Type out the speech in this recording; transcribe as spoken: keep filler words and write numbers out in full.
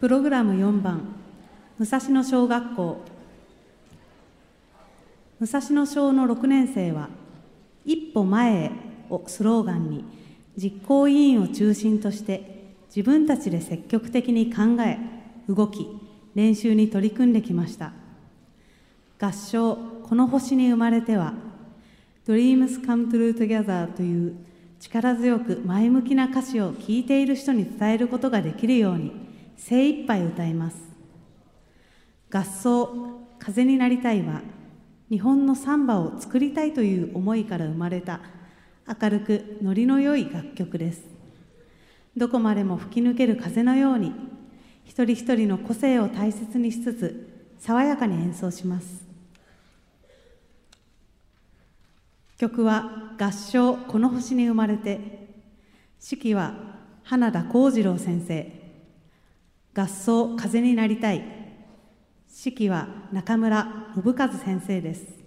プログラムよんばん、武蔵野小学校。武蔵野小のろくねん生は、一歩前へをスローガンに、実行委員を中心として自分たちで積極的に考え、動き、練習に取り組んできました。合唱この星に生まれては、Dreams Come True Together という力強く前向きな歌詞を聴いている人に伝えることができるように精一杯歌います。合奏風になりたいは、日本のサンバを作りたいという思いから生まれた明るくノリの良い楽曲です。どこまでも吹き抜ける風のように、一人一人の個性を大切にしつつ爽やかに演奏します。曲は合唱この星に生まれて、指揮は花田幸次郎先生、合奏風になりたい、指揮は中村信和先生です。